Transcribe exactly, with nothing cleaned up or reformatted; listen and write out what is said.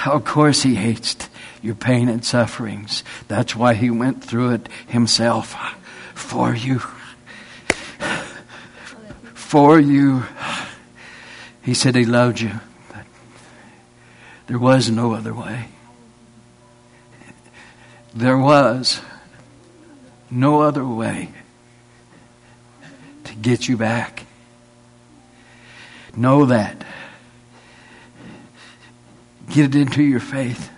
Of course He hates your pain and sufferings. That's why He went through it Himself for you. For you. He said He loved you, but there was no other way. There was no other way to get you back. Know that. Get it into your faith.